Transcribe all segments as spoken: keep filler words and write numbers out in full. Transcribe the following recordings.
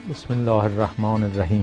بسم الله الرحمن الرحیم.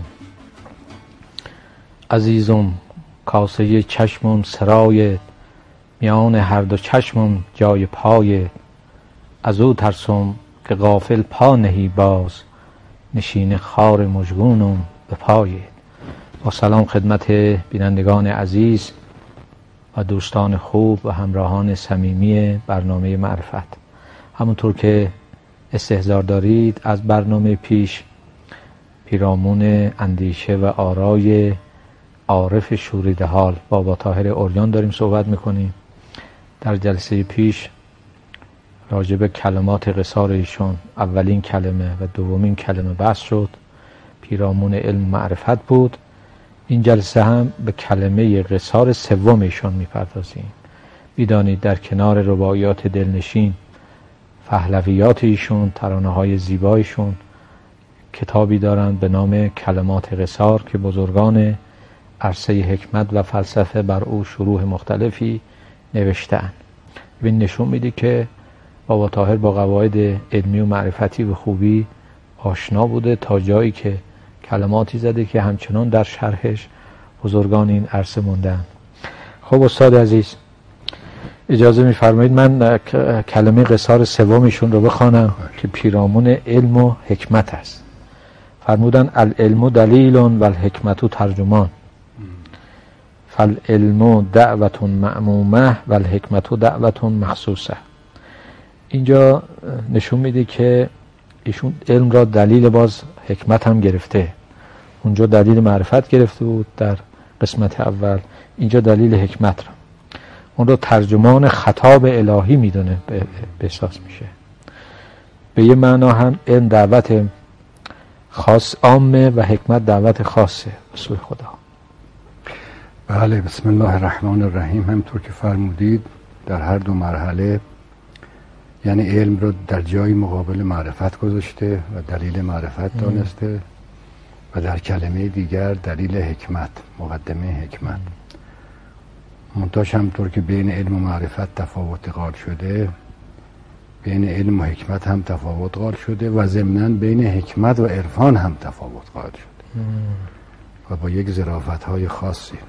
عزیزم کاسه چشمم سرای، میان هر دو چشمم جای پای، از او ترسم که غافل پا نهی باز، نشین خار مژگونم به پای. با سلام خدمت بینندگان عزیز و دوستان خوب و همراهان صمیمی برنامه معرفت. همونطور که استحضار دارید از برنامه پیش، پیرامون اندیشه و آرای عارف شوریده حال بابا طاهر عریان داریم صحبت میکنیم. در جلسه پیش راجع به کلمات قصار ایشون اولین کلمه و دومین کلمه بحث شد، پیرامون علم معرفت بود. این جلسه هم به کلمه قصار سوم ایشون میپردازیم. میدانید در کنار رباعیات دلنشین، پهلویات ایشون، ترانه های زیبایشون، کتابی دارند به نام کلمات قصار که بزرگان عرصه حکمت و فلسفه بر او شروح مختلفی نوشته‌اند. این نشون میده که بابا طاهر با قواعد علمی و معرفتی و خوبی آشنا بوده، تا جایی که کلماتی زده که همچنان در شرحش بزرگان این عرصه موندن. خب استاد عزیز، اجازه میفرمایید من کلمه قصار سومشون رو بخوانم که پیرامون علم و حکمت است. فرمودن العلم دلیل و الحکمت ترجمان، فالعلم دعوت معمومه و الحکمت دعوت مخصوصه. اینجا نشون میده که ایشون علم را دلیل باز حکمت هم گرفته. اونجا دلیل معرفت گرفته بود در قسمت اول، اینجا دلیل حکمت را. اون رو ترجمان خطاب الهی میدونه، به احساس میشه. به یه معنا هم علم دعوت خاص عامه و حکمت دعوت خاصه به سوی خدا. بله، بسم الله الرحمن الرحیم. همطور که فرمودید در هر دو مرحله یعنی علم رو در جای مقابل معرفت گذاشته و دلیل معرفت دانسته و در کلمه دیگر دلیل حکمت، مقدمه حکمت. منتاش همطور که بین علم و معرفت تفاوت قائل شده، بین علم و حکمت هم تفاوت قائل شده و ضمناً بین حکمت و عرفان هم تفاوت قائل شده و با یک ظرافت‌های خاصی.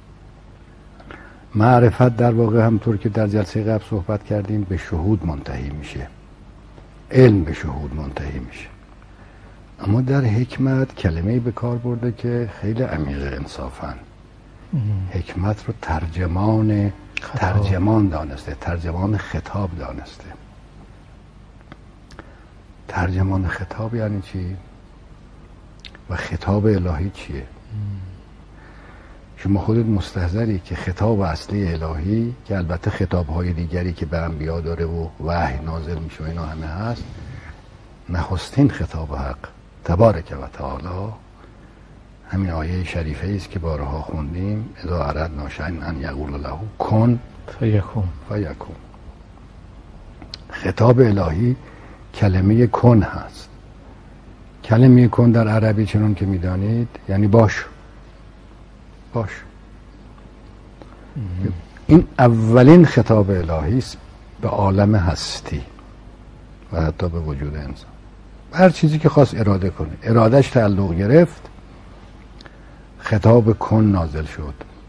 معرفت در واقع همطور که در جلسه قبل صحبت کردیم به شهود منتهی میشه، علم به شهود منتهی میشه. اما در حکمت کلمه‌ای به کار برده که خیلی عمیق انصافاً. حکمت رو ترجمان خطاب. ترجمان دانسته، ترجمان خطاب دانسته. ترجمان خطاب یعنی چی؟ و خطاب الهی چیه؟ شما خودت مستحضری که خطاب اصلی الهی که البته خطاب‌های دیگری که به انبیا داره و وحی نازل میشه و اینا همه هست، نخستین خطاب حق تبارک و تعالی همین آیه شریفه است که بارها خوندیم، اذا اردنا شیئا ان یقول له کن فیکون فیکون. خطاب الهی کلمه کن هست. کلمه کن در عربی چنون که میدانید یعنی باش باش. این اولین خطاب الهی است به عالم هستی و حتی به وجود انسان. هر چیزی که خواست اراده کنه، ارادهش تعلق گرفت، خطاب کن نازل شد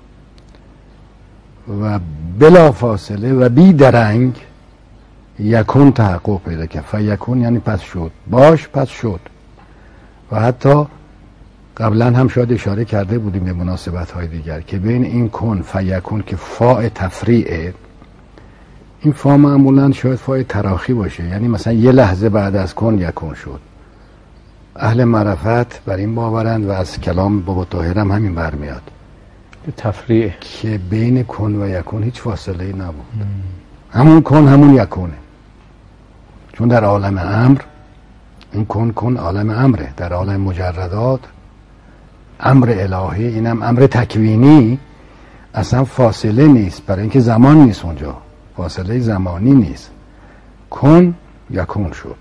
و بلا فاصله و بی درنگ یکون تحقق پیدا کرد. فیکون یعنی پس شد، باش پس شد. و حتی قبلا هم شاید اشاره کرده بودیم به مناسبت های دیگر که بین این کن فیکون که فاء تفریعه، این فاء معمولا شاید فاء تراخی باشه، یعنی مثلا یه لحظه بعد از کن یکون شد. اهل معرفت بر این باورند و از کلام بابا طاهر هم همین برمیاد، تفریع که بین کن و یکون هیچ فاصله ای نبود. همون کن همون یکونه، چون در عالم امر این کن کن عالم امره. در عالم مجردات امر الهی، اینم امر تکوینی، اصلا فاصله نیست، برای اینکه زمان نیست اونجا، فاصله زمانی نیست. کن یکون شد.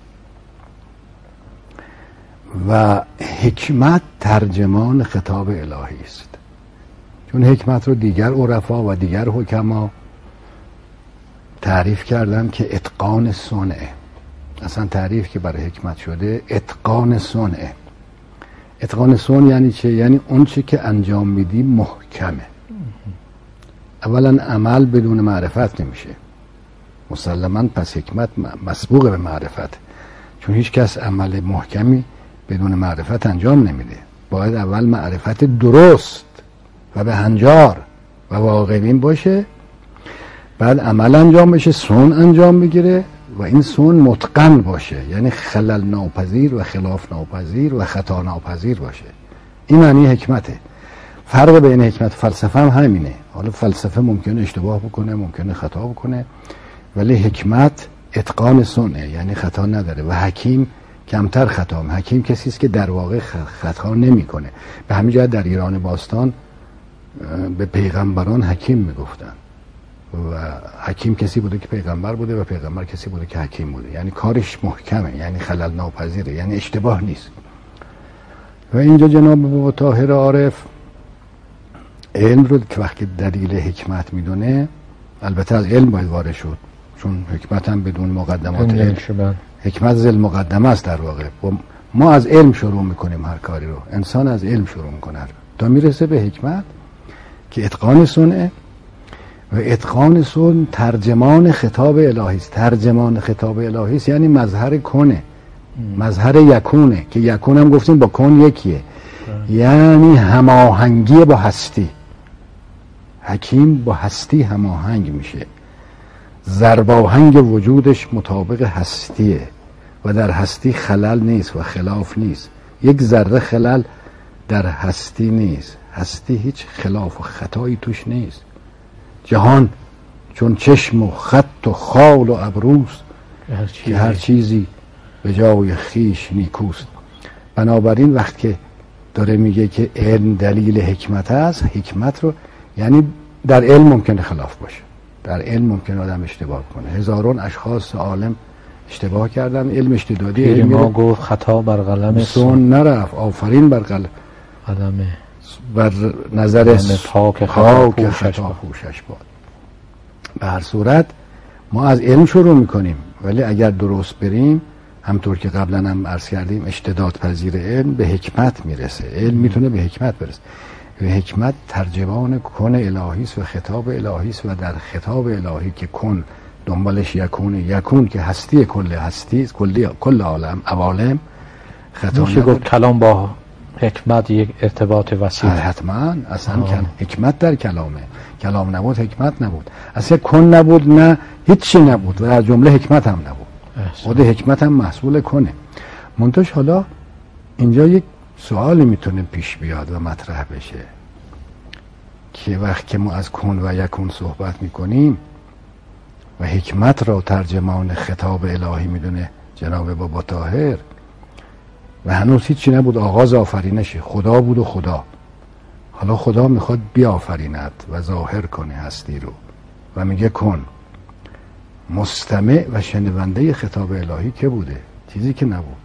و حکمت ترجمان خطاب الهی است، چون حکمت رو دیگر عرفا و دیگر حکما تعریف کردن که اتقان صنعه. اصلا تعریف که برای حکمت شده اتقان صنعه. اتقان سون یعنی چه؟ یعنی اون چی که انجام میدی محکمه. اولا عمل بدون معرفت نمیشه مسلماً، پس حکمت مسبوق به معرفت، چون هیچ کس عمل محکمی بدون معرفت انجام نمیده. باید اول معرفت درست و به هنجار و واقع‌بین باشه، بعد عمل انجام بشه، سون انجام بگیره و این سون متقن باشه، یعنی خلل ناپذیر و خلاف ناپذیر و خطا ناپذیر باشه. این معنی حکمته. فرق بین حکمت و فلسفه هم همینه. حالا فلسفه ممکنه اشتباه بکنه، ممکنه خطا بکنه، ولی حکمت اتقان سونه، یعنی خطا نداره. و حکیم کمتر خطا هم. حکیم کسی است که در واقع خطا نمیکنه. به همین جهت در ایران باستان به پیغمبران حکیم میگفتن و حکیم کسی بوده که پیغمبر بوده و پیغمبر کسی بوده که حکیم بوده، یعنی کارش محکمه، یعنی خلل ناپذیره، یعنی اشتباه نیست. و اینجا جناب بابا طاهر عارف علم رو که وقتی دلیل حکمت میدونه، البته از علم باید وارد شد، چون حکمت هم بدون مقدمات علم، حکمت ذل مقدمه است در واقع. ما از علم شروع میکنیم هر کاری رو، انسان از علم شروع میکنه تا میرسه به حکمت که اتقان سونه. و اتقان سون ترجمان خطاب الهی است. ترجمان خطاب الهی است یعنی مظهر کنه، مظهر یکونه، که یکون هم گفتیم با کن یکیه، یعنی هماهنگی با هستی. حکیم با هستی هماهنگ میشه، ضرباهنگ وجودش مطابق هستیه و در هستی خلل نیست و خلاف نیست. یک ذره خلل در هستی نیست، هستی هیچ خلاف و خطایی توش نیست. جهان چون چشم و خط و خال و ابروست که هر چیزی به جای خیش نیکوست. بنابراین وقت که داره میگه که علم دلیل حکمت است، حکمت رو یعنی در علم ممکنه خلاف باشه، در علم ممکنه آدم اشتباه کنه. هزاران اشخاص عالم اشتباه کردن، علم اشتدادی علم ما گفت خطا بر قلم سون نرفت، آفرین بر قلم قلم بر نظر پاک خطا خوشش باد. به هر صورت ما از علم شروع میکنیم، ولی اگر درست بریم همطور که قبلا هم عرض کردیم اشتداد پذیر علم به حکمت میرسه. علم میتونه به حکمت برسه. و حکمت ترجمان کن الهی است و خطاب الهی است و در خطاب الهی که کن دنبالش یکونه، یکون که هستی کل هستی است، کلی کل عالم عوالم. خطا میشه گفت کلام با حکمت یک ارتباط وسیع. حتما اصلا کن حکمت در کلامه. کلام نبود حکمت نبود، اصلا کن نبود نه هیچی نبود و در جمله حکمت هم نبود. خود حکمت هم محصول کنه. منتش حالا اینجا یک سوالی میتونه پیش بیاد و مطرح بشه که وقت که ما از کن و یکون صحبت میکنیم و حکمت را ترجمان خطاب الهی میدونه جناب بابا طاهر، و هنوز هیچی نبود، آغاز آفرینشه، خدا بود و خدا. حالا خدا میخواد بیافریند و ظاهر کنه هستی رو و میگه کن. مستمع و شنونده خطاب الهی که بوده؟ چیزی که نبود.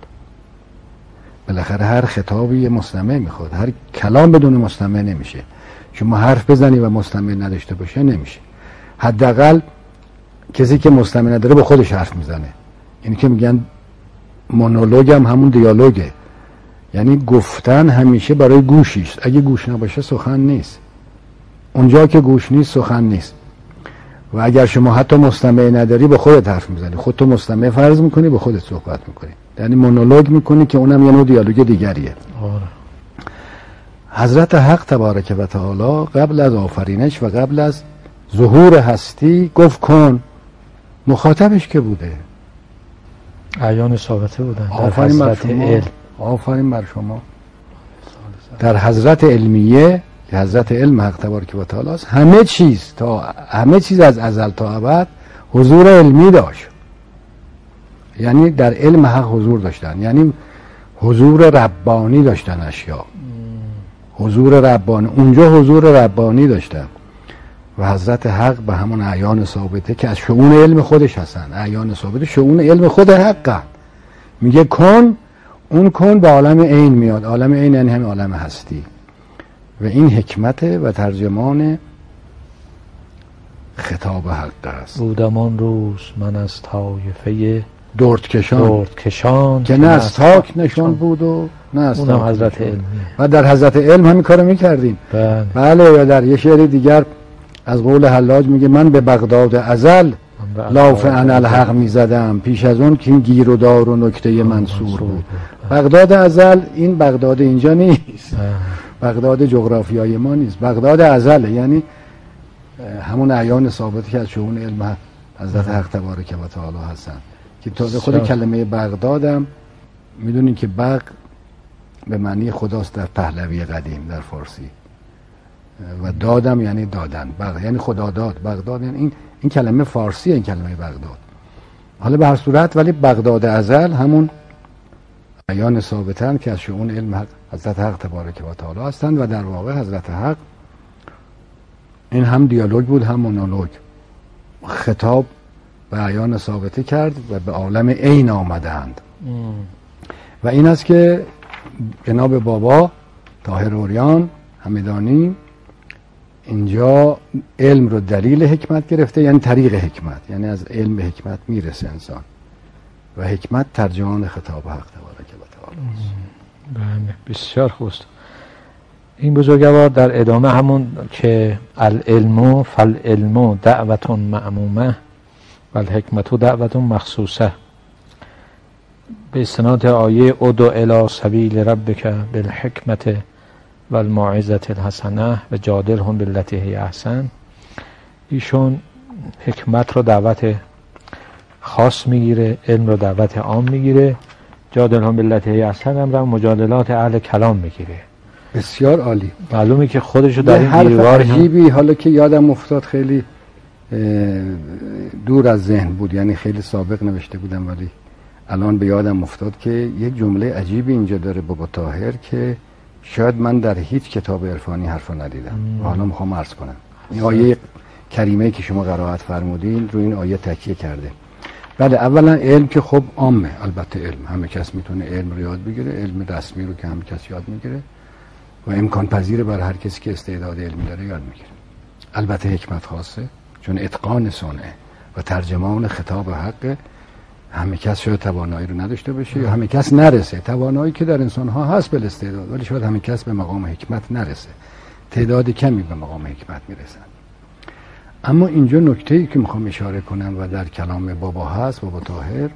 بالاخره هر خطابی یه مستمع میخواد، هر کلام بدون مستمع نمیشه. شما حرف بزنی و مستمع نداشته باشه نمیشه. حداقل کسی که مستمع نداره با خودش حرف میزنه. این که میگن مونولوگ هم همون دیالوگه، یعنی گفتن همیشه برای گوشیست. اگه گوش نباشه سخن نیست. اونجا که گوش نیست سخن نیست. و اگر شما حتی مستمع نداری با خودت حرف میزنی، خودتو مستمع فرض میکنی، با خودت صحبت میکنی، یعنی مونولوگ میکنی که اونم یه نوع دیالوگ دیگریه. آره. حضرت حق تبارک و تعالی قبل از آفرینش و قبل از ظهور هستی گفت کن. مخاطبش که بوده؟ اعیان ثابته بودن. آفرین بر شما. آفرین بر شما. در حضرت علمیه که حضرت علم حق تبارک و تعالی است، همه چیز تا همه چیز از ازل تا ابد حضور علمی داشت. یعنی در علم حق حضور داشتن، یعنی حضور ربانی داشتن اشیا. حضور ربانی، اونجا حضور ربانی داشتن. و حضرت حق به همون اعیان ثابته که از شؤون علم خودش هستن. اعیان ثابته شؤون علم خود حقه. میگه کن، اون کن به عالم عین میاد. عالم عین یعنی همین عالم هستی. و این حکمت و ترجمان خطاب حق است. بودم آن روز من از طایفه دردکشان دردکشان که نه از تاک نشان بود و نه است. اونم حضرت علم. و در حضرت علم همین کارو میکردیم. بله. بله. یا در یه شعر دیگر از قول حلاج میگه من به بغداد ازل لاف انا الحق میزدم، پیش از اون که این گیر و دار و نکته منصور بود. بغداد ازل این بغداد اینجا نیست، بغداد جغرافیای ما نیست، بغداد ازل یعنی همون اعیان ثابتی که از شؤون علم حضرت حق تبارک و تعالی هستن که تازه خود کلمه بغدادم میدونین که بغ به معنی خداست در پهلوی قدیم در فارسی و دادم یعنی دادن، بغ یعنی خدا داد، بغداد یعنی این این کلمه فارسی، این کلمه بغداد. حالا به هر صورت ولی بغداد ازل همون اعیان ثابتن که از شؤون علم حق حضرت حق تبارک و تعالی هستند و در واقع حضرت حق این هم دیالوگ بود هم مونولوگ، خطاب به اعیان ثابته کرد و به عالم عین آمدند و این است که جناب بابا طاهر عریان همدانی اینجا علم رو دلیل حکمت گرفته، یعنی طریق حکمت، یعنی از علم به حکمت میرسه انسان و حکمت ترجمان خطاب حق تبارک و تعالی است. بله بسیار خوب. این بزرگوار در ادامه همون که العلم فالعلم دعوت معمومه و الحکمت دعوت مخصوصه به استناد آیه ادع الی سبیل ربک بالحکمت و الموعظة الحسنه و جادلهم بالتی هی احسن، ایشون حکمت رو دعوت خاص میگیره، علم رو دعوت عام میگیره، جادلهم بالتی هی احسن هم رو مجادلات اهل کلام میگیره. بسیار عالی. معلومه که خودشو در این حرف دیوار عجیبی حالا که یادم افتاد، خیلی دور از ذهن بود، یعنی خیلی سابق نوشته بودم ولی الان به یادم افتاد که یک جمله عجیبی اینجا داره بابا طاهر که شاید من در هیچ کتاب عرفانی حرفو ندیدم و حالا میخوام عرض کنم. این آیه کریمه که شما قرائت فرمودین رو این آیه تکیه کرده. بله اولا علم که خب عامه، البته علم همه کس میتونه علم رو یاد بگیره، علم رسمی رو که همه کس یاد میگیره و امکان پذیره بر هر کسی که استعداد علمی داره یاد میگیره. البته حکمت خاصه چون اتقان صنعه و ترجمان خطاب حق همه کس شاید توانایی رو نداشته باشه یا همه کس نرسه. توانایی که در انسان ها هست بل استعداد، ولی شاید همه کس به مقام حکمت نرسه، تعداد کمی به مقام حکمت میرسن. اما اینجا نکته‌ای که میخوام اشاره کنم و در کلام بابا هست، بابا طاهر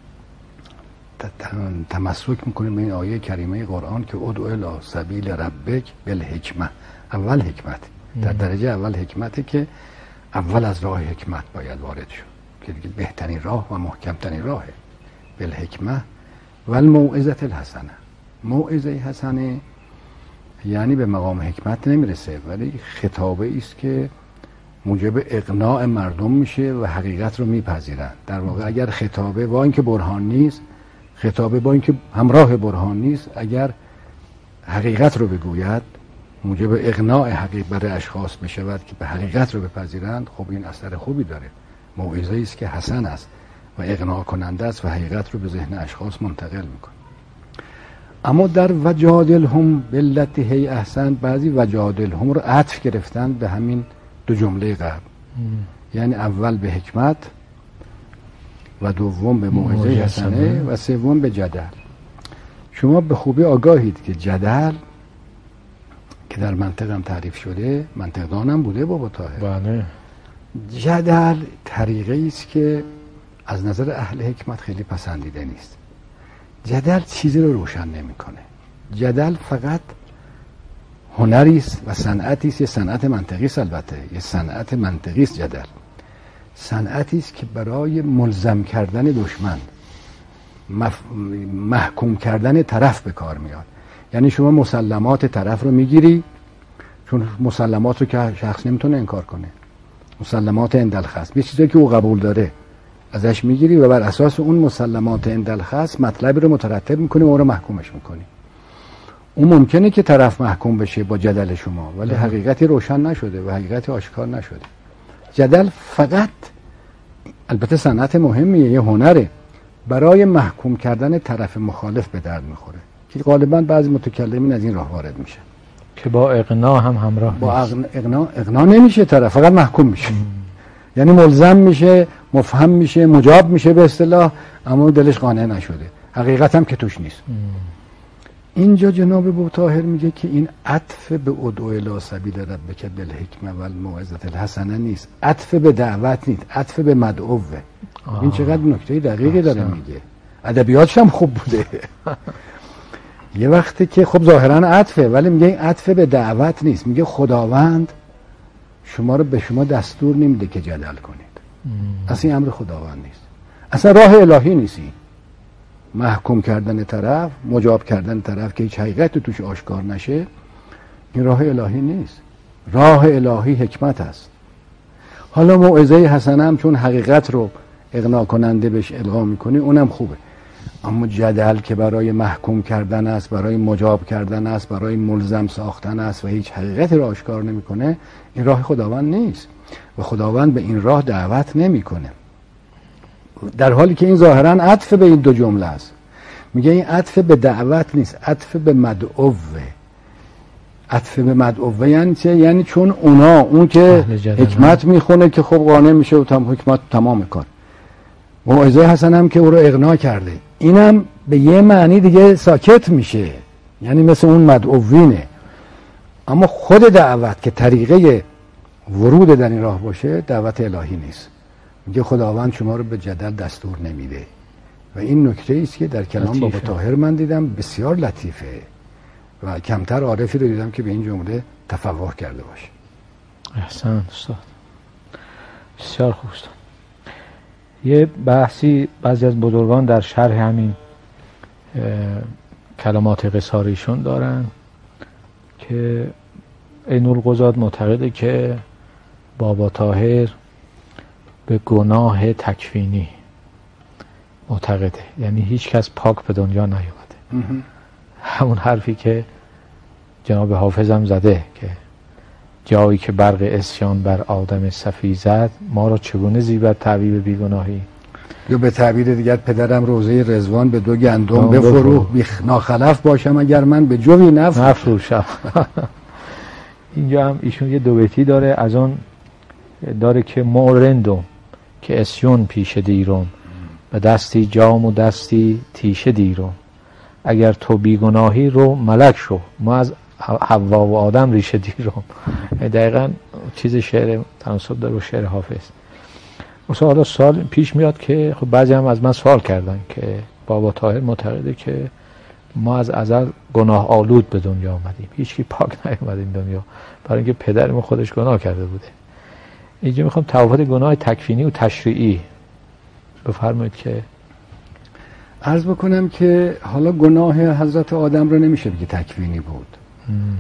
تمسک میکنیم به این آیه کریمه قرآن که ادع الی سبیل ربک بالحکمه. اول حکمت، در درجه اول حکمته که اول از راه حکمت باید وارد شد که دیگه بهترین راه و محکمترین راهه. بالحکمه و الموعظة الحسنه. موعظه حسنه یعنی به مقام حکمت نمیرسه ولی خطابه است که موجب اقناع مردم میشه و حقیقت رو میپذیرن. در واقع اگر خطابه با اینکه برهان نیست، خطابه با اینکه همراه برهان نیست، اگر حقیقت رو بگوید موجب اقناع حقیقت برای اشخاص بشود که به حقیقت رو بپذیرند، خب این اثر خوبی داره. موعظه است که حسن است و اقناع کننده است و حقیقت رو به ذهن اشخاص منتقل میکنه. اما در وجادلهم بالتی هی احسن بعضی وجادلهم رو عطف گرفتن به همین دو جمله قبل، یعنی اول به حکمت و دوم به موعظه حسنه و سوم به جدل. شما به خوبی آگاهید که جدل که در منطق هم تعریف شده، منطقدان هم بوده بابا طاهر. بله. جدل طریقه است که از نظر اهل حکمت خیلی پسندیده نیست. جدل چیزی رو روشن نمیکنه. جدل فقط هنری است و صنعتی است، یه صنعت منطقی است، البته یه صنعت منطقی است. جدل صنعتی است که برای ملزم کردن دشمن، مف... محکوم کردن طرف به کار میاد. یعنی شما مسلمات طرف رو میگیری، چون مسلمات رو که شخص نمیتونه انکار کنه، مسلمات اندالخصم، یه چیزی که او قبول داره ازش میگیری و بر اساس اون مسلمات اندالخصم مطلبی رو مترتب میکنی و او رو محکومش میکنی. اون ممکنه که طرف محکوم بشه با جدل شما ولی حقیقتی روشن نشده و حقیقتی آشکار نشده. جدل فقط البته صنعت مهمیه، یه هنره، برای محکوم کردن طرف مخالف به درد میخوره که غالبا بعضی متکلمین از این راه وارد میشن که با اقناع هم همراه با اقناع اقناع نمیشه، طرف فقط محکوم میشه. یعنی ملزم میشه، مفهم میشه، مجاب میشه به اصطلاح، اما دلش قانع نشده، حقیقت هم که توش نیست. اینجا جناب ابوطاهر میگه که این عطف به ادعو الی سبیل ربک بالحکمه و الموعظه الحسنه نیست، عطف به دعوت نیست، عطف به مدعوه. این چقدر نکته دقیقی داره میگه، ادبیاتش هم خوب بوده. یه وقتی که خب ظاهرا عطفه، ولی میگه این عطف به دعوت نیست، میگه خداوند شما رو به شما دستور نمیده که جدل کنید. اصلا این امر خداوند نیست، اصلا راه الهی نیست. این محکوم کردن طرف، مجاب کردن طرف که هیچ حقیقت توش آشکار نشه، این راه الهی نیست. راه الهی حکمت است. حالا موعظه حسنه هم چون حقیقت رو اقناع کننده بهش القا میکنی اونم خوبه، اما جدل که برای محکوم کردن است، برای مجاب کردن است، برای ملزم ساختن است و هیچ حقیقتی رو آشکار نمیکنه، این راه خداوند نیست و خداوند به این راه دعوت نمیکنه. در حالی که این ظاهرا عطف به این دو جمله است. میگه این عطف به دعوت نیست، عطف به مدعوه. عطف به مدعوه یعنی چه؟ یعنی چون اونا اون که حکمت میخونه که خب قانع میشه و تم حکمت تمام کار. موعظه حسنه هم که او رو اقناع کرده، اینم به یه معنی دیگه ساکت میشه، یعنی مثل اون مدعوینه. اما خود دعوت که طریقه ورود در این راه باشه دعوت الهی نیست. میگه خداوند شما رو به جدل دستور نمیده و این نکته است که در کلام بابا طاهر من دیدم بسیار لطیفه و کمتر عارفی رو دیدم که به این جمله تفوه کرده باشه. احسن استاد، بسیار خوب استاد. یه بحثی بعضی از بزرگان در شرح همین کلمات قصاریشون دارن که عین القضات معتقده که بابا طاهر به گناه تکوینی معتقده، یعنی هیچ کس پاک به دنیا نیومده. همون حرفی که جناب حافظم زده که جایی که برق عصیان بر آدم صفی زد، ما را چگونه زیبد تعبیب بیگناهی. یا به تعبیر دیگر پدرم روزه رضوان به دو گندم بفروح، بی ناخلف باشم اگر من به جوی نفروشم. اینجا هم ایشون یه دو بیتی داره، از اون داره که مورندم که اسیون پیش دیرم، به دستی جام و دستی تیشه دیرم، اگر تو بیگناهی رو ملک شو، ما از حوا و آدم ریشه دیرم. دقیقا چیز شعر تناسب داره با شعر حافظ. مثلا حالا سوال پیش میاد که خب بعضی هم از من سوال کردن که بابا طاهر معتقده که ما از ازل گناه آلود به دنیا آمدیم، هیچکی پاک نیومد این دنیا، برای اینکه پدرمون خودش گناه کرده بوده. اینجا میخوام تفاوت گناه تکوینی و تشریعی بفرمایید که عرض بکنم که حالا گناه حضرت آدم رو نمیشه بگه تکوینی بود. ام.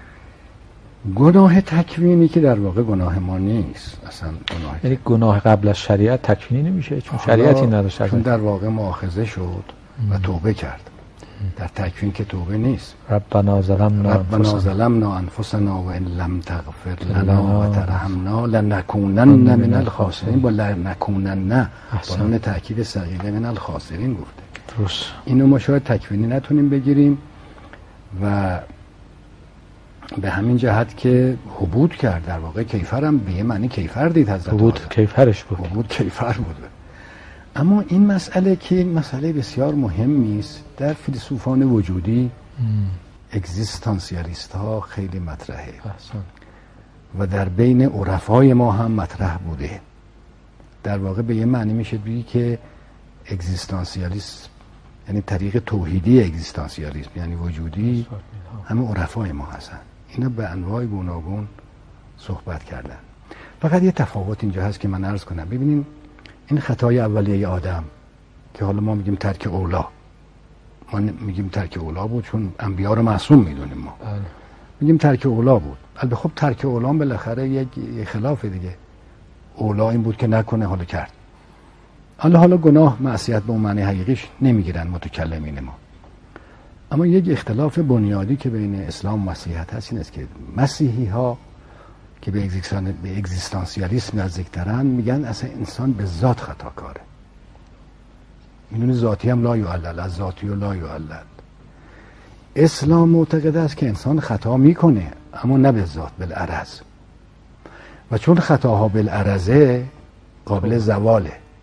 گناه تکوینی که در واقع گناه ما نیست اصلا. گناه یعنی گناه قبل از شریعت تکوینی نمیشه چون شریعتی نداشت، چون در واقع مؤاخذه شد ام. و توبه کرد. در تکوین که توبه نیست. ربنا ظلمنا ربنا ظلمنا انفسنا و ان لم تغفر لنا و ترحمنا لنکونن من الخاسرین. با لنکونن با نون تاکید ثقیله من الخاسرین گفته. درست. اینو ما شاید تکوینی نتونیم بگیریم و به همین جهت که حبود کرد، در واقع کیفر هم به یه معنی کیفر دید حضرت آدم. حبود کیفرش بود. حبود کیفر بود. اما این مسئله که مسئله بسیار مهمی است در فیلسوفان وجودی، اگزیستانسیالیست ها خیلی مطرحه احسن. و در بین عرفای ما هم مطرح بوده. در واقع به یه معنی میشه بگی که اگزیستانسیالیسم یعنی طریق توحیدی اگزیستانسیالیسم یعنی وجودی همه عرفای ما هستن. اینا به انواع گوناگون صحبت کردن. فقط یه تفاوت اینجا هست که من عرض کنم. ببینیم این خطای اولیه آدم که حالا ما میگیم ترک اولا، ما میگیم ترک اولا بود چون انبیا رو معصوم میدونیم، ما بله. میگیم ترک اولا بود. البته خب ترک اولا بالاخره یک خلاف دیگه. اولا این بود که نکنه، حالا کرد. حالا حالا گناه معصیت به اون معنی حقیقیش نمیگیرن متکلمین ما. اما یک اختلاف بنیادی که بین اسلام و مسیحیت هست این است که مسیحی ها که به به اگزیستانسیالیسم نزدیک‌ترن میگن اصلا انسان به ذات خطاکاره. میدونی ذاتی هم لا یعلل، از ذاتی و لا یعلل. اسلام معتقد است که انسان خطا میکنه اما نه به ذات، بالعرض. و چون خطاها بالعرضه قابل زواله،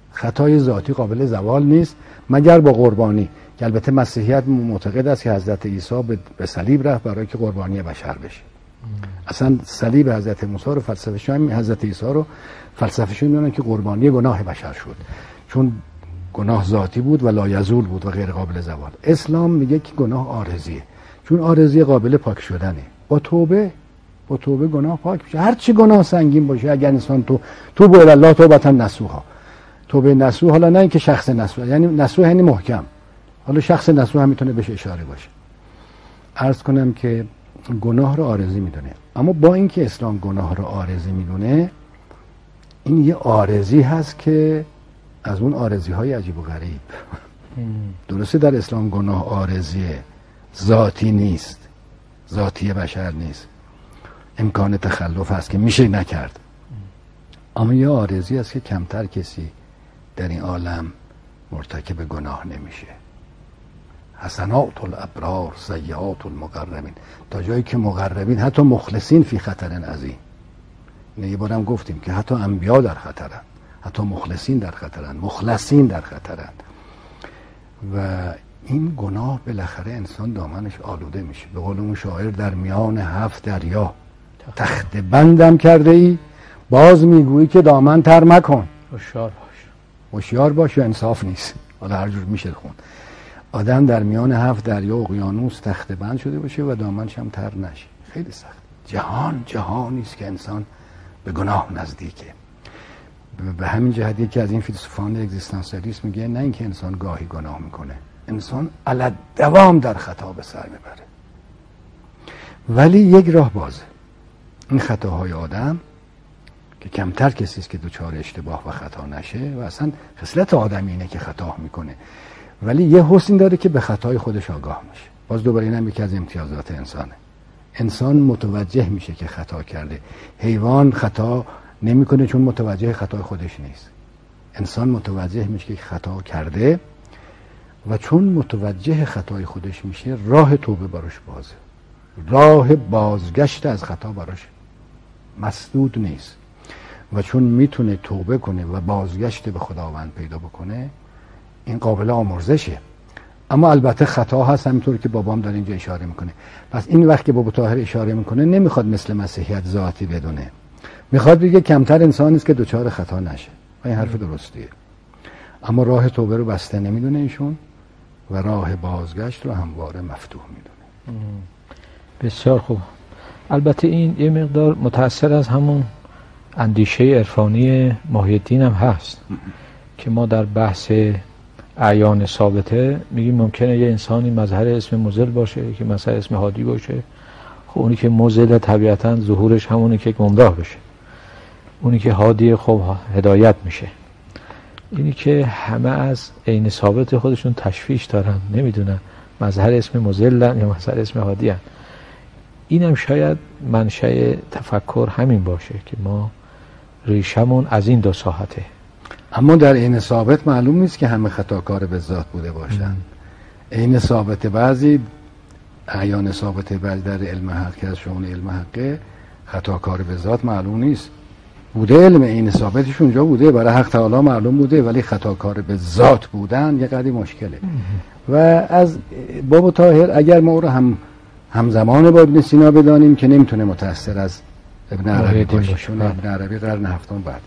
خطای ذاتی قابل زوال نیست مگر با قربانی، که البته مسیحیت معتقد است که حضرت عیسی به صلیب رفت برای که قربانی بشر بشه. اصلا صلیب حضرت موسی رو فلسفه‌شون، حضرت عیسی رو فلسفه‌شون می‌دونن که قربانی گناه بشر شد، چون گناه ذاتی بود و لایزول بود و غیر قابل زوال. اسلام میگه که گناه عارضیه، چون عارضی قابل پاک شدنه. با توبه با توبه گناه پاک میشه. هر چی گناه سنگین باشه، اگر انسان تو توبه الی الله توبه نصوحا، توبه نصوح، حالا نه اینکه شخص نصوح، یعنی نصوح یعنی محکم، حالا شخص نصوح هم میتونه بهش اشاره باشه. عرض کنم که گناه رو عارضی میدونه، اما با اینکه اسلام گناه رو عارضی میدونه، این یه عارضی هست که از اون عارضی های عجیب و غریب. درسته در اسلام گناه عارضیه، ذاتی نیست، ذاتی بشر نیست، امکان تخلف هست که میشه نکرد، اما یه عارضی هست که کمتر کسی در این عالم مرتکب گناه نمیشه. حسنات الابرار سیئات المقربین، تا جایی که مقربین حتی مخلصین فی خطر عظیم. نه یه بارم گفتیم که حتی انبیا در خطرن، حتی مخلصین در خطرن، مخلصین در خطرن. و این گناه بالاخره انسان دامنش آلوده میشه. به قول اون شاعر در میان هفت دریا تخت بندم کرده ای، باز میگویی که دامن تر مکن. هوشیار باش. هوشیار باش و انصاف نیست. حالا هر جور میشه خون. آدم در میان هفت دریا و اقیانوس تخت بند شده باشه و دامنش هم تر نشه. خیلی سخت. جهان جهانی است که انسان به گناه نزدیکه. به همین جهت یکی از این فیلسوفان اگزیستانسیالیسم میگه نه اینکه انسان گاهی گناه میکنه، انسان علی دوام در خطا به سر میبره. ولی یک راه بازه. این خطاهای آدم که کمتر کسی است که دچار اشتباه و خطا نشه، و اصلا خصلت آدمی اینه که خطا میکنه، ولی یه حسن داره که به خطای خودش آگاه میشه. باز دوباره اینم یکی از امتیازات انسانه. انسان متوجه میشه که خطا کرده. حیوان خطا نمیکنه چون متوجه خطای خودش نیست. انسان متوجه میشه که خطا کرده و چون متوجه خطای خودش میشه، راه توبه براش بازه. راه بازگشت از خطا براش مسدود نیست و چون میتونه توبه کنه و بازگشت به خداوند پیدا بکنه، این قابل آمرزشه. اما البته خطا هست، همینطور که بابام در اینجا اشاره میکنه. پس این وقت که بابا طاهر اشاره میکنه نمیخواد مثل مسیحیت ذاتی بدونه، میخواد بگه کمتر انسانی است که دچار خطا نشه. و این حرف درستیه. اما راه توبه رو بسته نمیدونه ایشون و راه بازگشت رو همواره مفتوح میدونه. بسیار خوب. البته این یه مقدار متأثر از همون اندیشه عرفانی محی الدین هم هست که ما در بحث اعیان ثابته میگیم ممکنه یه انسانی مظهر اسم مضل باشه که مثلا اسم هادی باشه. خب اونی که مضل طبیعتا ظهورش همونی که گمراه بشه، اونی که هادی خب هدایت میشه. اینی که همه از عین ثابت خودشون تشویش دارن، نمیدونن مظهر اسم مضلن یا مظهر اسم هادیان. اینم شاید منشأ تفکر همین باشه که ما ریشمون از این دو ساحته. اما در عین ثابت معلوم نیست که همه خطاکار به ذات بوده باشن. عین ثابت بعضی، اعیان ثابت بعضی در علم حق که از شؤون علم حقه، خطاکار به ذات معلوم نیست. بوده علم عین ثابتش اونجا بوده، برای حق تعالی معلوم بوده، ولی خطاکار به ذات بودن یه قدری مشکله. و از بابا طاهر اگر ما رو هم همزمان با ابن سینا بدانیم که نمیتونه متأثر از ابن عربی باشه، چون ابن عربی قرن هفتم بعد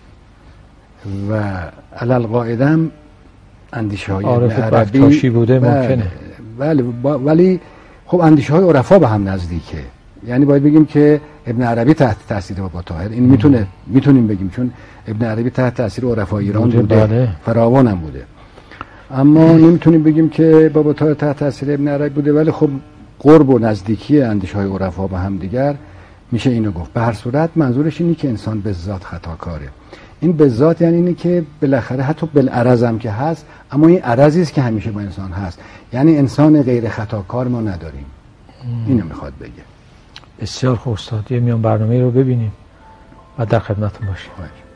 و علل قاعده هم اندیشه های ابن عربی بوده ممکنه. ولی ولی خب اندیشه های عرفا به هم نزدیکه. یعنی باید بگیم که ابن عربی تحت تاثیر بابا طاهر، این میتونه میتونیم بگیم، چون ابن عربی تحت تاثیر عرفا ایران بوده, بوده. فراوان هم بوده. اما نمیتونیم بگیم که بابا طاهر تحت تاثیر ابن عربی بوده، ولی خب قرب و نزدیکی اندیشه های عرفا به هم دیگر میشه اینو گفت. به هر صورت منظورش اینه که انسان به ذات خطاکاره. این به ذات یعنی اینه که بالاخره حتی بالعرض هم که هست، اما این عرضی است که همیشه با انسان هست. یعنی انسان غیر خطاکار ما نداریم. اینو میخواد بگه. بسیار خوب استاد. یه میان برنامه رو ببینیم و در خدمتتون باشیم.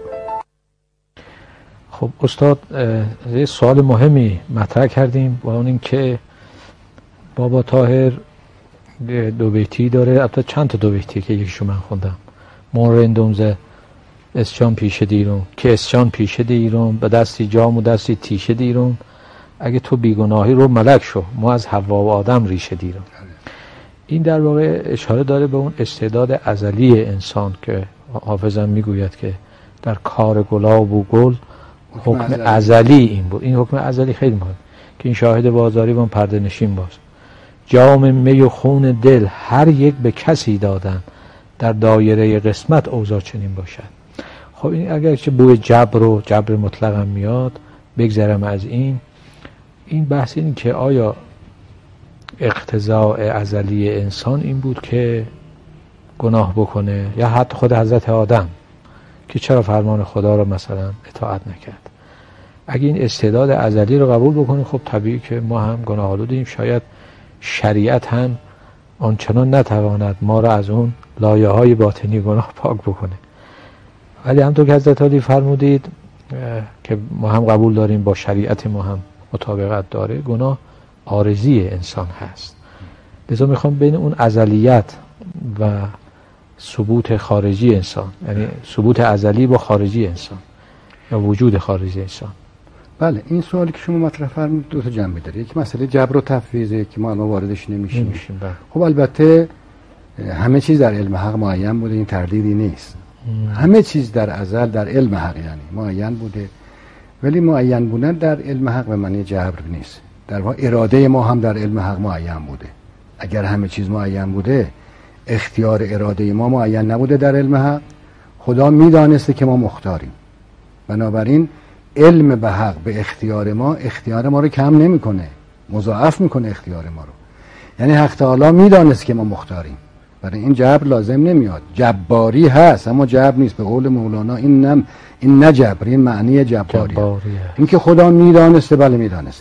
خب استاد، یه سوال مهمی مطرح کردیم و اون این که بابا طاهر دو بیتی داره، البته چند تا دو بیتی که یکیشو من خوندم. مون رندومزه اسچان پیشه دیرم که اسچان پیشه دیرم به دستی جام و دستی تیشه دیرم اگه تو بیگناهی رو ملک شو ما از حوا و آدم ریشه دیرم. این در واقع اشاره داره به اون استعداد ازلی انسان که حافظم میگوید که در کار گلاب و گل حکم ازلی. ازلی این بود. این حکم ازلی خیلی مهم که این شاهد بازاری و پرده نشین باز. جام می و خون دل هر یک به کسی دادن در دایره قسمت اوضاع چنین باشد. خب این اگر چه بوی جبر و جبر مطلق هم میاد بگذرم از این این بحث این که آیا اقتضاء ازلی انسان این بود که گناه بکنه یا حتی خود حضرت آدم که چرا فرمان خدا رو مثلا اطاعت نکرد. اگه این استعداد ازلی رو قبول بکنه خب طبیعی که ما هم گناه آلودیم. شاید شریعت هم آنچنان نتواند ما را از اون لایه های باطنی گناه پاک بکنه. ولی همونطور که حضرت علی فرمودید که ما هم قبول داریم با شریعت ما هم مطابقت داره گناه عارضی انسان هست. لذا میخوام بین اون ازلیت و ثبوت خارجی انسان یعنی ثبوت ازلی با خارجی انسان یا وجود خارجی انسان. بله این سوالی که شما مطرح فرمودید دو تا جنبه داره. یک مسئله جبر و تفویضه که ما الان واردش نمیشیم. نمیشیم خب البته همه چیز در علم حق معین بوده این تردیدی نیست. ام. همه چیز در ازل در علم حق یعنی معین بوده ولی معین بودن در علم حق به معنی جبر نیست. در واقع اراده ما هم در علم حق معین بوده. اگر همه چیز معین بوده اختیار اراده ما معین نبوده در علم حق. خدا میدانسته که ما مختاریم. بنابراین علم به حق به اختیار ما اختیار ما رو کم نمیکنه مضاعف میکنه اختیار ما رو. یعنی حق تعالی میدانست که ما مختاریم برای این جبر لازم نمیاد. جباری هست اما جبر نیست. به قول مولانا این نم این نه جبر این معنی جباری این که خدا میدانسته بله میدانسته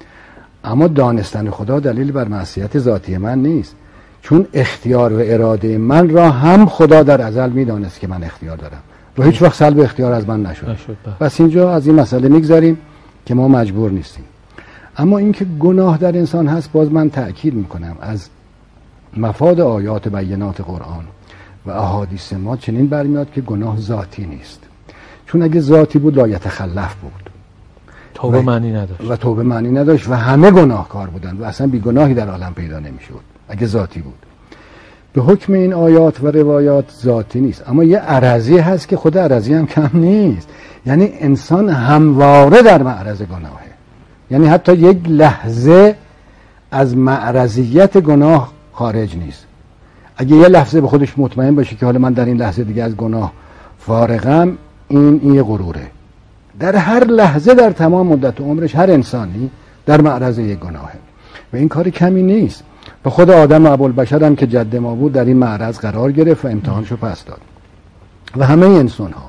اما دانستن خدا دلیل بر معصیت ذاتی من نیست چون اختیار و اراده من را هم خدا در ازل میدانست که من اختیار دارم و هیچ وقت سلب اختیار از من نشد, نشد پس اینجا از این مسئله میگذاریم که ما مجبور نیستیم. اما اینکه گناه در انسان هست باز من تأکید میکنم از مفاد آیات بینات قرآن و احادیث ما چنین برمیاد که گناه ذاتی نیست چون اگه ذاتی بود لا یتخلف بود توبه معنی نداشت و توبه معنی نداشت و همه گناهکار بودن و اصلا بیگناهی در عالم پیدا نمیشد اگه ذاتی بود. به حکم این آیات و روایات ذاتی نیست اما یه عرضی هست که خود عرضی هم کم نیست یعنی انسان همواره در معرض گناهه یعنی حتی یک لحظه از معرضیت گناه خارج نیست. اگه یه لحظه به خودش مطمئن باشه که حالا من در این لحظه دیگه از گناه فارغم این این یه غروره. در هر لحظه در تمام مدت عمرش هر انسانی در معرض یک گناهه و این کاری کمی نیست. به خود آدم ابوالبشر هم که جد ما بود در این معرض قرار گرفت و امتحانشو پس داد و همه انسان ها.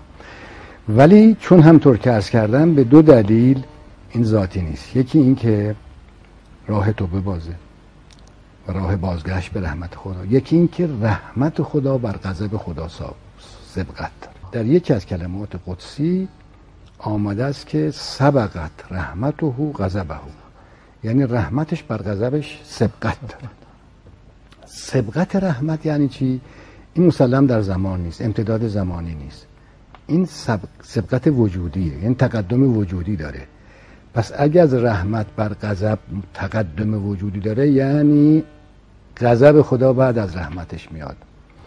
ولی چون همطور که عرض کردم به دو دلیل این ذاتی نیست. یکی این که راه توبه بازه و راه بازگشت به رحمت خدا. یکی این که رحمت خدا بر غضب خدا سبقت داره. در یکی از کلمات قدسی آمده است که سبقت رحمته غضبه یعنی رحمتش بر غضبش سبقت داره. سبقت رحمت یعنی چی؟ این مسلم در زمان نیست امتداد زمانی نیست این سبق... سبقت وجودیه یعنی تقدم وجودی داره. پس اگه از رحمت بر غضب تقدم وجودی داره یعنی غضب خدا بعد از رحمتش میاد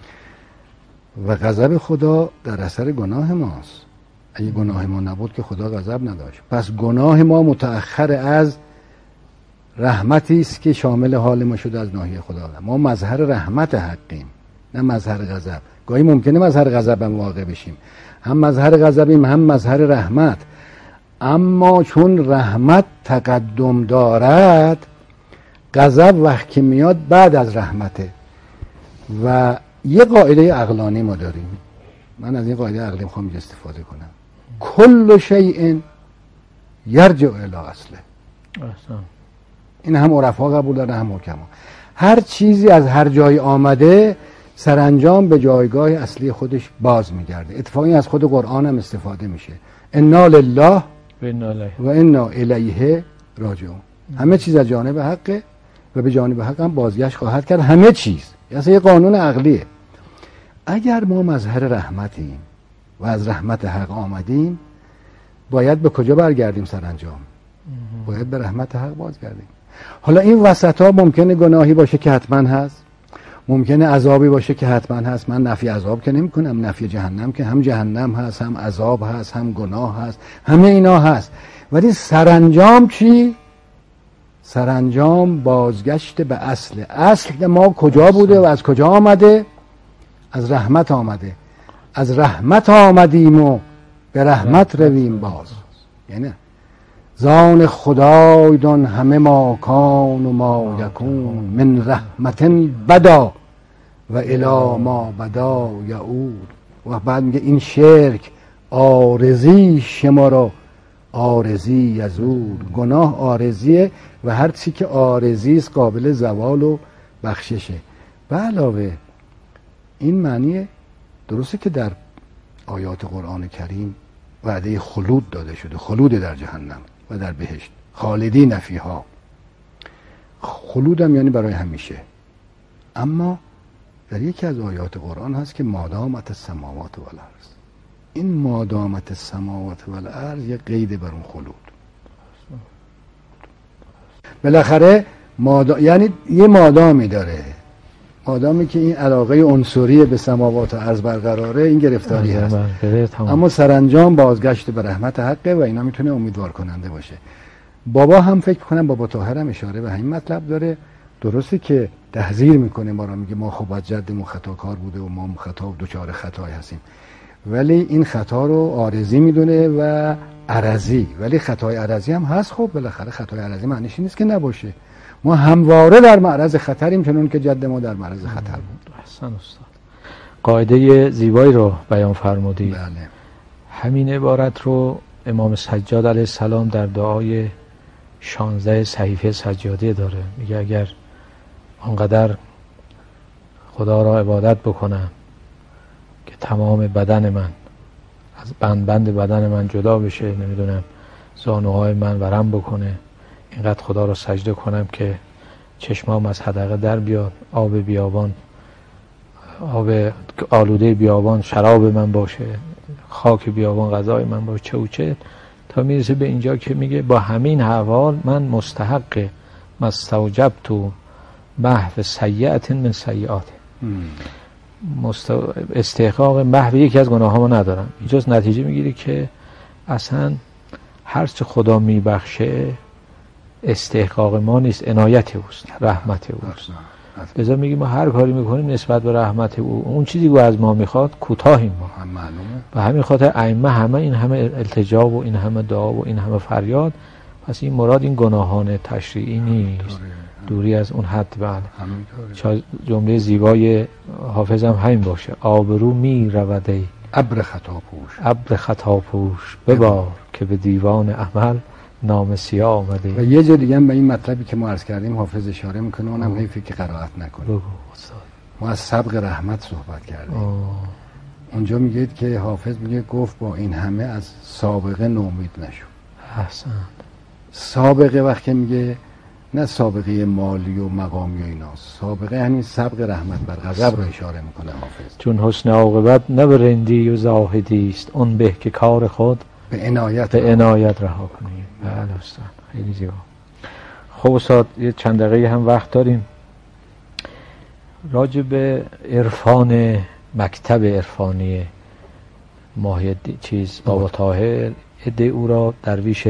و غضب خدا در اثر گناه ماست. اگه گناه ما نبود که خدا غضب نداشت. پس گناه ما متأخر از رحمتی است که شامل حال ما شده از ناحیه خدا. ما مظهر رحمت حقیم نه مظهر غضب. گاهی ممکنه مظهر غضب هم واقع بشیم هم مظهر غضبیم هم مظهر رحمت اما چون رحمت تقدم دارد غضب وقتی که میاد بعد از رحمته. و یه قاعده عقلانی ما داریم من از این قاعده عقلی میخوام استفاده کنم کل شیء یرجع الی اصله. این هم عرفا قبول داره هم حکما. هر چیزی از هر جای آمده سرانجام به جایگاه اصلی خودش باز میگرده. اتفاقی از خود قرآن هم استفاده میشه انا لله و انا الیه راجعون. همه چیز از جانب حقه و به جانب حق هم بازگشت خواهد کرد. همه چیز اصلا یه قانون عقلیه. اگر ما مظهر رحمتیم و از رحمت حق آمدیم، باید به کجا برگردیم سرانجام؟ باید به رحمت حق بازگردیم. حالا این وسط ها ممکنه گناهی باشه که حتما هست، ممکنه عذابی باشه که حتما هست. من نفی عذاب که نمی کنم، نفی جهنم که هم جهنم هست، هم عذاب هست، هم گناه هست، همه اینا هست. ولی سرانجام چی؟ سرانجام بازگشت به اصل. اصل ما کجا بوده و از کجا آمده؟ از رحمت آمده. از رحمت آمدیم و به رحمت رویم باز. یعنی زان خدای دان همه ما کان و ما یکون، من رحمت بدا و الی ما بدا یعود. و بعد میگه این شرک عارضی شما را عارضی یزود. گناه عارضیه و هر چی که عارضی است قابل زوال و بخششه. به علاوه این معنی درسته که در آیات قرآن کریم وعده خلود داده شده، خلود در جهنم و در بهشت، خالدین فیها. خلود هم یعنی برای همیشه. اما در یکی از آیات قرآن هست که مادامت السماوات و الارض. این مادامت السماوات و الارض یه قید بر اون خلود. بالاخره مادا... یعنی یه مادامی داره، مادامی که این علاقه عنصری به سماوات و ارض برقراره، این گرفتاری هست. اما سرانجام بازگشت به رحمت حقه و اینا میتونه امیدوار کننده باشه. بابا هم فکر کنم بابا طاهر هم اشاره به همین مطلب داره. درسته که تحذیر میکنه ما را، میگه ما خب از جدمون خطاکار بوده و ما خطا و دوچار خطای هستیم، ولی این خطا رو عارضی میدونه و عرضی. ولی خطای عرضی هم هست. خب بالاخره خطای عرضی معنیش نیست که نباشه. ما همواره در معرض خطریم، چنون که جد ما در معرض خطر بود. احسن استاد. قاعده زیبایی رو بیان فرمودید. بله. همین عبارت رو امام سجاد علیه السلام در دعای شانزده صحیفه سجاده داره. میگه اگر آنقدر خدا را عبادت بکنم که تمام بدن من از بند بند بدن من جدا بشه، نمیدونم زانوهای من ورم بکنه، اینقدر خدا را سجده کنم که چشمام از حدقه در بیاد، آب بیابان، آب آلوده بیابان شراب من باشه، خاک بیابان غذای من باشه، چه و چه، تا میرسه به اینجا که میگه با همین احوال من مستحق مستوجبت محو سیئة من سیئات، استحقاق محو یکی از گناه ها ما ندارم. اینجاست نتیجه میگیری که اصلا هر چه خدا میبخشه استحقاق ما نیست، عنایت اوست، رحمت اوست. لذا میگیم ما هر کاری میکنیم نسبت به رحمت او، اون چیزی که از ما میخواد کوتاهیم ما. و همین خاطر ائمه همه این همه التجا و این همه دعا و این همه فریاد. پس این مراد این گناهان تشریعی نیست، دوری از اون حد. بله. جمله زیبای حافظ هم همین باشه: آبرو می رودی ابر خطاپوش، ابر خطاپوش ببار که به دیوان عمل نام سیاه آمده. و یه جا دیگه هم به این مطلبی که ما عرض کردیم حافظ اشاره میکنه، اونم حیفه که قرائت نکنه. بگو استاد. ما از سبق رحمت صحبت کردیم. آه. اونجا میگه که حافظ میگه گفت با این همه از سابقه نومید نشو. احسن. سابقه وقتی میگه نه سابقه مالی و مقامی و اینا، سابقه همین سبق رحمت بر غضب رو اشاره میکنه حافظ. چون حسن عاقبت نه به رندی و زاهدی است، اون به که کار خود به عنایت به عنایت رها کنیم. بله استاد، خیلی زیبا. خب استاد یه چند دقیقه هم وقت داریم. راجع به عرفان، مکتب عرفانی ماهی چیز بابا طاهر، عده او را درویش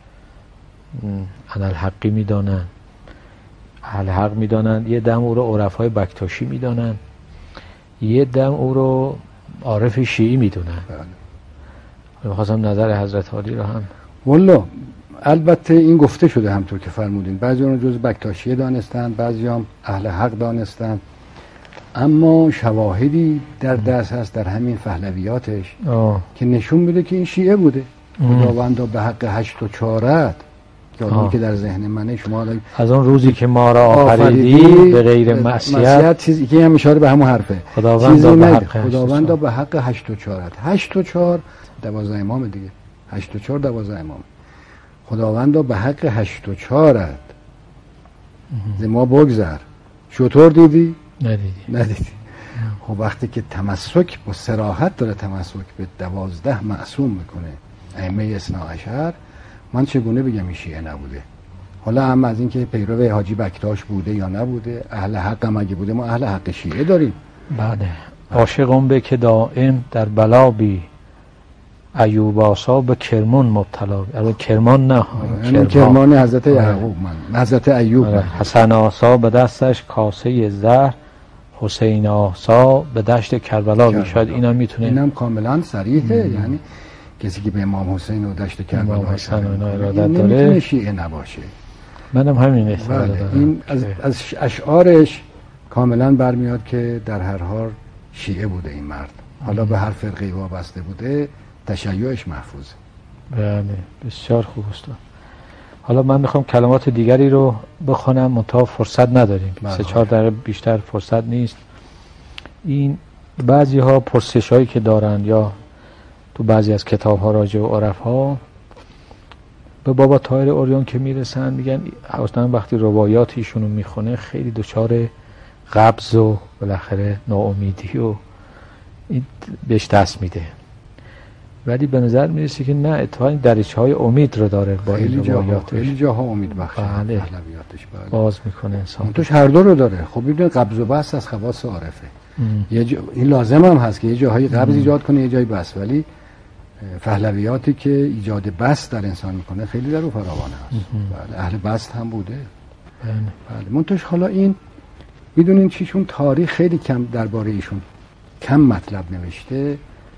انالحقی میدانن، اهل حق میدانن، یه دم او رو عرفای بکتاشی میدانن، یه دم او رو عارف شیعی میدونن. میخواستم نظر حضرت عالی رو هم. والله البته این گفته شده همطور که فرمودین، بعضی اون جز بکتاشیه دانستن، بعضی هم اهل حق دانستن، اما شواهدی در دست هست در همین پهلویاتش آه. که نشون میده که این شیعه بوده. خداوندا به حق هشت و چارت یادی که در ذهن منه، شما از اون روزی که ما را آفریدی به غیر معصیت، چیزی که هم اشاره به همون حرفه، خداوندا به حق خداوندا به حق هشت و چارت. هشت و چار دوازده امام دیگه، هشت و چار دوازده امام. خداوندا به حق هشت و چارت ز ما بگذر. چطور دیدی؟ ندیدی. ندیدی. خب وقتی که تمسک با صراحت داره تمسک به دوازده معصوم میکنه ائمه اثنا عشر، من چگونه بگم این شیعه نبوده؟ حالا هم از این که پیرو حاجی بکتاش بوده یا نبوده، اهل حق هم اگه بوده، ما اهل حق شیعه داریم. بله. عاشقم به که دائم در بلا بی، ایوب آسا به کرمان مبتلا بی. البته کرمان نه، کرمان, کرمان حضرت یعقوب، من حضرت ایوب. حسن آسا به دستش کاسه زهر، حسین آسا به دشت کربلا بی. شاید اینم میتونه، اینم کاملا صریحه. یعنی کسی که به امام حسین و دشت کربلا امام حسین اینا ارادت داره نمیتونه شیعه نباشه. منم همین استفاده بله. دارم. این از, از اشعارش کاملا برمیاد که در هر حال شیعه بوده این مرد. حالا به هر فرقه وابسته بوده، تشیعش محفوظه. بله بسیار خوب استاد. حالا من میخوام کلمات دیگری رو بخونم، منتها فرصت نداریم، سه چهار دقیقه بیشتر فرصت نیست. این بعضی ها پرسش هایی که دارن یا تو بعضی از کتاب ها راجع به عرف ها به بابا طاهر عریان که میرسن، میگن اصلا وقتی روایات ایشونو میخونه خیلی دچار قبض و بالاخره ناامیدی و این بهش دست میده، ولی به نظر میرسه که نه، اتفاقا دریچه های امید رو داره با این روایاتش. خیلی جاها امید بخشه. بله. پهلویاتش بله. باز میکنه انسان. توش هر دو رو داره. خب ببین قبض و بسط از خواص عارفه. یه جا... این لازم هم هست که یه جاهای قبض ایجاد کنه، یه جای بسط، ولی پهلویاتی که ایجاد بسط در انسان میکنه خیلی در او فراوانه هست. بله. اهل بسط هم بوده. بله. بله. منتش حالا این میدونین چیشون تاریخ خیلی کم درباره ایشون کم مطلب نوشته،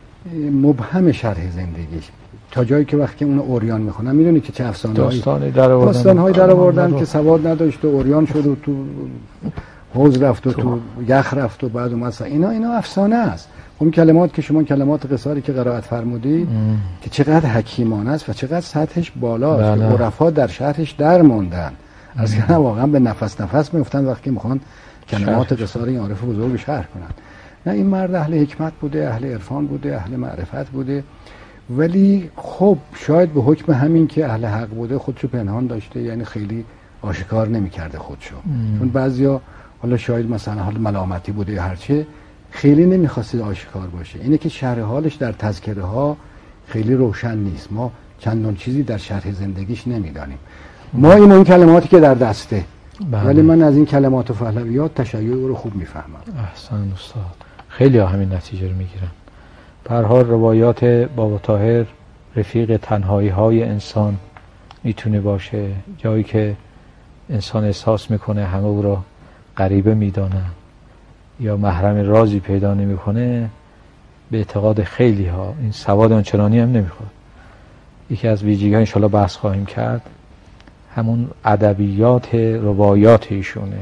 مبهم شرح زندگیش، تا جایی که وقتی اون اوریان میخونن میدونی که چه افسانه‌ای داستانی در آوردن، داستان‌های در آوردن که سواد نداشت و اوریان شد و تو حوض رفت و تو یخ رفت و بعد اومد. اینا اینا افسانه است. اون کلمات که شما کلمات قصاری که قرائت فرمودید که چقدر حکیمانه است و چقدر سطحش بالاست، که عرفا در شرحش در موندن، از که واقعا به نفس نفس میفتن وقتی میخوان کلمات قصاری این عارف بزرگ شرح کنن. نه، این مرد اهل حکمت بوده، اهل عرفان بوده، اهل معرفت بوده، ولی خب شاید به حکم همین که اهل حق بوده خودشو پنهان داشته، یعنی خیلی آشکار نمی‌کرده خودشو. چون بعضیا حالا شاید مثلا حال ملامتی بوده یا هرچه، خیلی نمی‌خواسته آشکار باشه. اینه که شرح حالش در تذکره ها خیلی روشن نیست. ما چندان چیزی در شرح زندگیش نمی‌دانیم. ما این اون کلماتی که در دسته، بله. ولی من از این کلمات و پهلویات تشیع رو خوب میفهمم. احسن استاد. خیلی ها همین نتیجه رو میگیرن. به هر حال روایات بابا طاهر رفیق تنهایی های انسان میتونه باشه، جایی که انسان احساس میکنه همه او را غریبه میدانن یا محرم رازی پیدا نمیکنه. به اعتقاد خیلی ها این سواد آنچنانی هم نمیخواد. یکی از ویژگی‌ها ان شاءالله بحث خواهیم کرد، همون ادبیات روایات ایشونه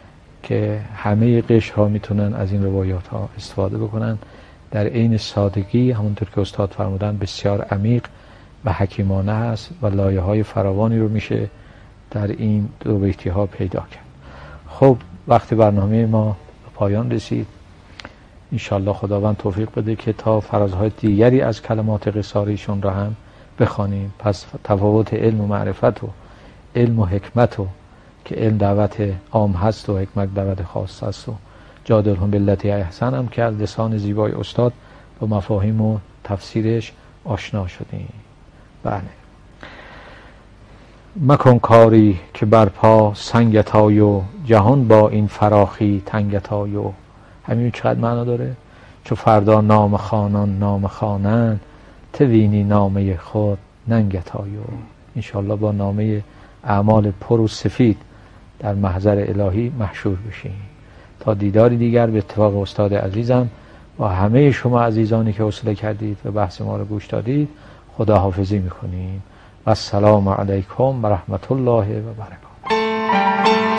که همه قشر ها میتونن از این روایات ها استفاده بکنن، در عین سادگی همونطور که استاد فرمودن بسیار عمیق و حکیمانه هست و لایه های فراوانی رو میشه در این دو بیتی ها پیدا کرد. خب وقت برنامه ما به پایان رسید. انشالله خداوند توفیق بده که تا فرازهای دیگری از کلمات قصاریشون را هم بخوانیم. پس تفاوت علم و معرفت و علم و حکمت و که علم دعوت عام هست و حکمت دعوت خاص هست و جادلهم باللتی احسن هم که از لسان زیبای استاد با مفاهیم و تفسیرش آشنا شدیم. بله. مکن کاری که برپا سنگت آی و جهان با این فراخی تنگت آی و همین چقدر معنا داره. چو فردا نام خانان نام خانن توینی نامه خود ننگت آی و انشالله با نامه اعمال پر و سفید در محضر الهی محشور بشیم. تا دیداری دیگر به اتفاق استاد عزیزم با همه شما عزیزانی که حوصله کردید و بحث ما رو گوش دادید خداحافظی میکنیم و السلام علیکم و رحمت الله و برکاته.